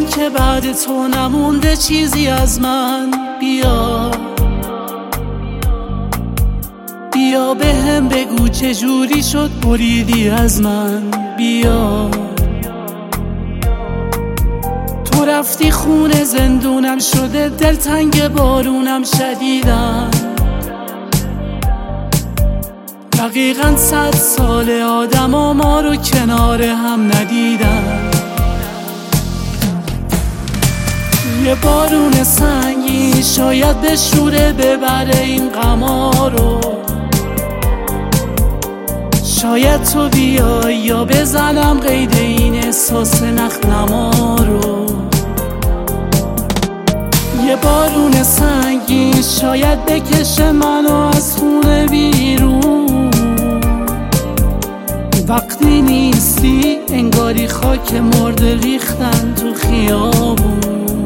که بعد تو نمونده چیزی از من. بیا بیا به هم بگو چجوری شد بریدی از من. بیا تو رفتی خونه زندونم شده، دلتنگ بارونم شدیدم. دقیقاً 100 سال آدما ما رو کنار هم ندیدن. یه بارون سنگین شاید به شوره ببره این غما رو. شاید تو بیای یا بزنم قید این احساس نخنما رو. یه بارون سنگین شاید بکشه منو از خونه بیرون. وقتی نیستی انگاری خاک مرده ریختن تو خیابون.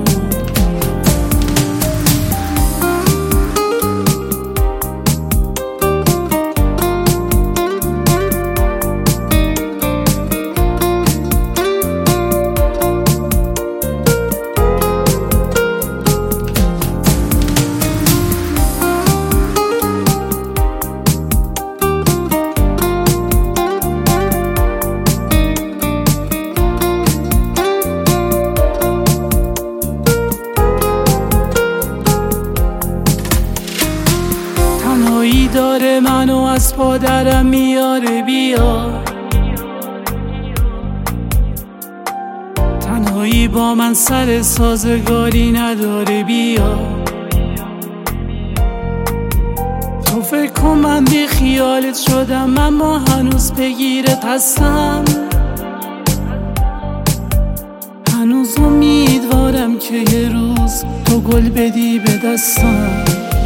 تنهایی داره منو از پادرم میاره. بیا تنهایی با من سر سازگاری نداره. بیا تو فکر کن من بی خیالت شدم، اما هنوز بگیرت هستم. هنوز امیدوارم که یه روز تو گل بدی به دستم.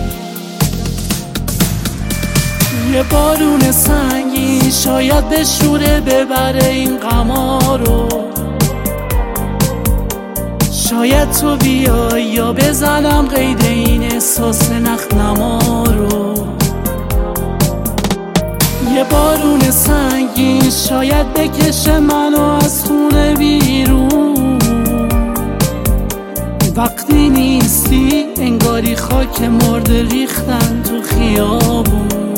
یه بارون سنگین شاید به شوره ببره این غما رو. شاید تو بیای یا بزنم قید این احساس نخنما رو. یه بارون سنگین شاید بکشه منو از خونه بیرون. وقتی نیستی انگاری خاک مرده ریختن تو خیابون.